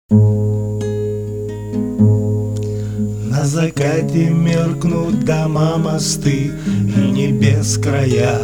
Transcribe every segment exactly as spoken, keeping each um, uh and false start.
На закате меркнут дома, мосты и небес края.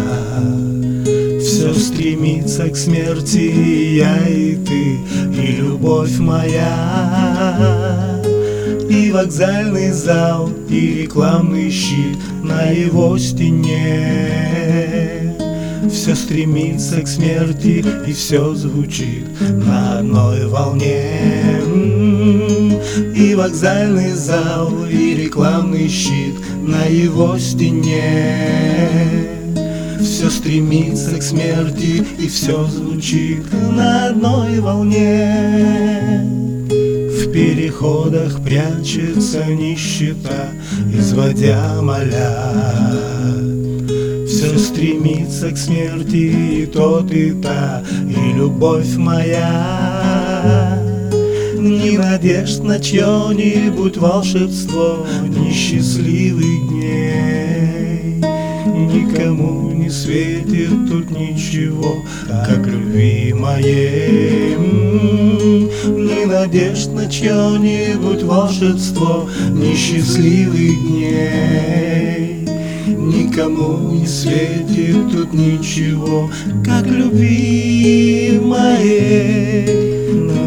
Все стремится к смерти, и я, и ты, и любовь моя. И вокзальный зал, и рекламный щит на его стене. Все стремится к смерти, и все звучит на одной волне. И вокзальный зал, и рекламный щит на его стене. Все стремится к смерти, и все звучит на одной волне. В переходах прячется нищета, изводя моля. Все стремится к смерти, и тот, и та, и любовь моя. Ни надежд на чье-нибудь волшебство, ни счастливых дней. Никому не светит тут ничего, как любви моей. Ни надежд на чье-нибудь волшебство, ни счастливых дней. Никому не светит тут ничего, как любви моей.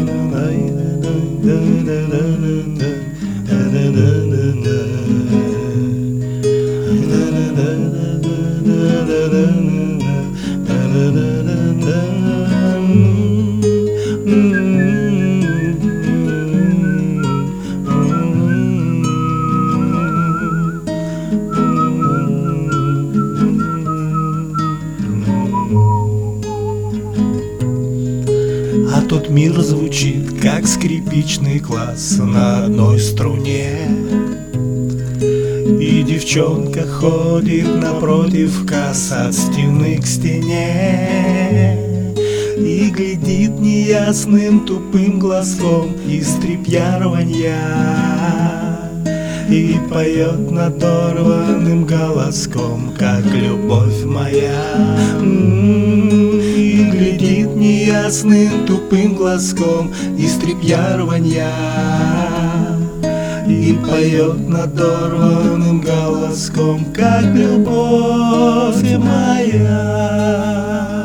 А тот мир звучит, как скрипичный класс на одной струне. И девчонка ходит напротив касс от стены к стене. И глядит неясным тупым глазком из тряпья рванья. И поет надорванным голоском, как любовь моя. И глядит неясным тупым глазком из тряпья рванья. И поет надорванным голоском, как любовь моя.